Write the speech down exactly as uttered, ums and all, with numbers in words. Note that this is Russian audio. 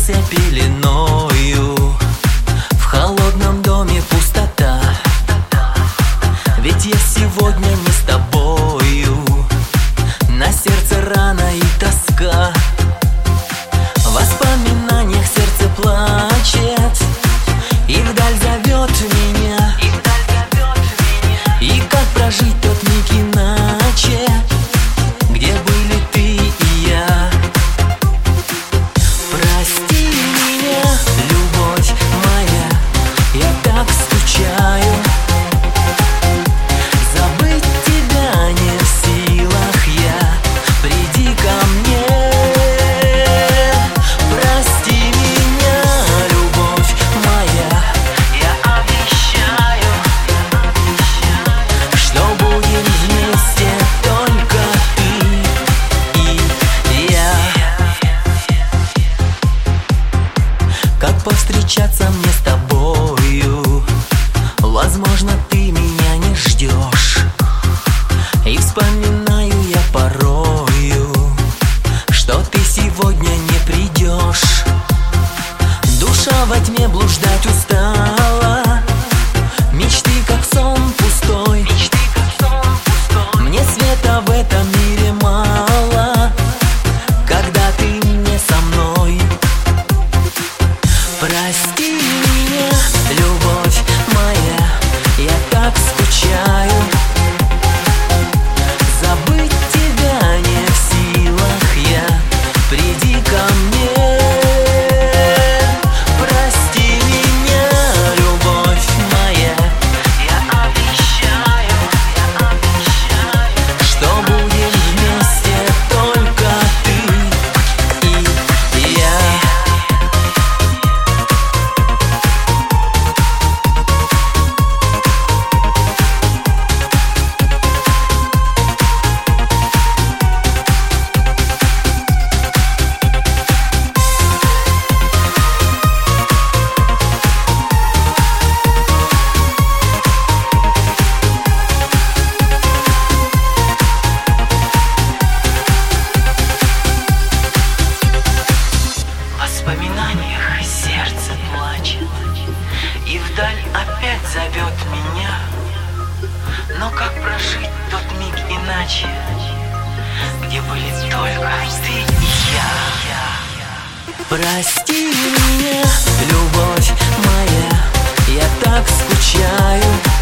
покрылся пеленою. В холодном доме пустота, ведь я сегодня не с тобою. На сердце рана и тоска, в воспоминаниях сердце плачет и вдаль зовет меня. И как прожить тот миг иначе, где были ты и я? Прости меня, любовь моя, я так скучаю. Забыть тебя не в силах я, приди ко мне. Прости меня, любовь моя, я обещаю, что будем вместе только ты и я. Как повстречаться мне с тобою? Возможно, ты меня не ждешь, и вспоминаю я порою, что ты сегодня не придешь. Душа во тьме блуждать устала, мечты как сон пустой. Мне света в этом мире мало, когда ты не со мной. Прости меня, любовь моя, я так скучаю. Забыть тебя не в силах я, приди ко мне. Прости меня, любовь моя, я обещаю, я обещаю, что будем вместе только ты и я. В воспоминаниях сердце плачет и вдаль опять зовет меня. Но как прожить тот миг иначе, где были только ты и я? Прости меня, любовь моя, я так скучаю.